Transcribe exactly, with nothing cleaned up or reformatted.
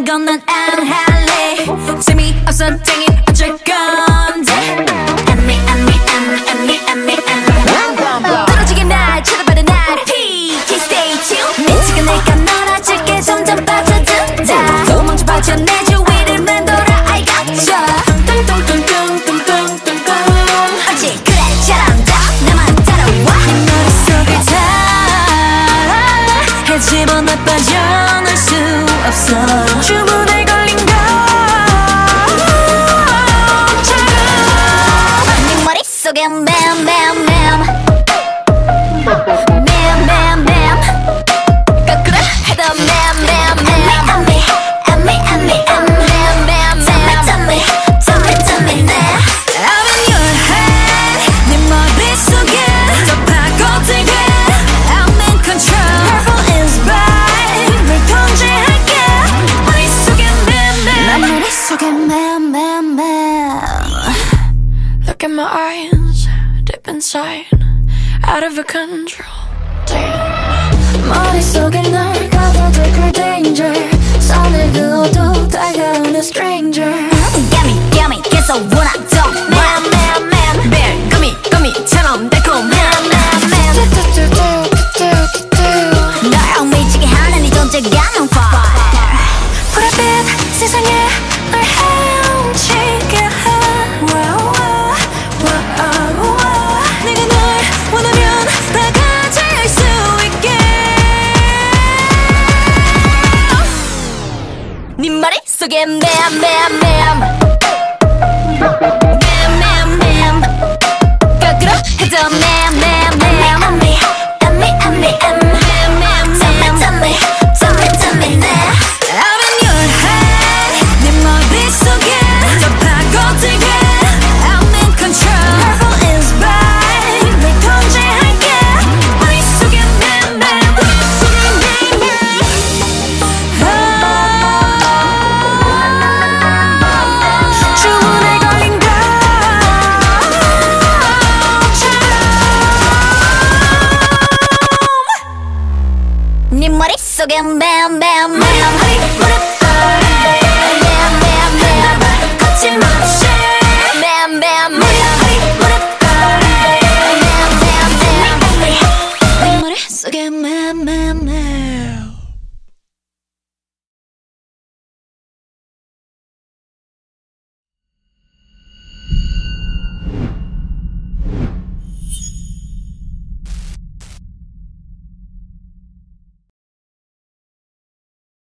건 난 안 할래. 재미없어 땡이 어쩔 건데. Emmy Emmy Emmy Emmy Emmy Emmy 떨어지게 날 쳐다봐도 나를 피키 stay tuned. 미치게 내가 너라질게 점점 빠져든다. 도망쳐 빠져 내 주위를 맴돌아 I got ya. 뚱뚱뚱뚱뚱뚱뚱뚱 옳지 그래 잘한다 나만 따라와. 네 머릿속을 다 헤집어놔 빠져날 수 없어. 주문에 걸린 건 차가워. 네 머릿속에 맴 맴 맴 맴 맴 맴 거꾸로 해도 맴 맴 맴 Emmy Emmy Emmy Emmy 맴 맴 맴 Tell me tell me tell me now. I'm in your head 네 머릿속에 더 파고들게 I'm in control. Purple is bright 널 통제할게. 머릿속에 맴 맴 내 머릿속에 맴 맴 맴 Look at my eyes deep inside out of control. Damn. 머릿속에 널 가둬둘 그 danger. 손을 그어도 다가오는 stranger. Yummy yummy 계속 원하 더 Man man man bear gummy gummy처럼 달콤 Man man man 널 미치게 하는 네 존재가 on fire. 보랏빛 세상에 널 헤엄치게 해. Wow, wow, wow, wow. 내가 널 원하면 다 가질 수 있게. 네 머릿속에 맴맴맴 맴맴맴 거꾸로 해도 맴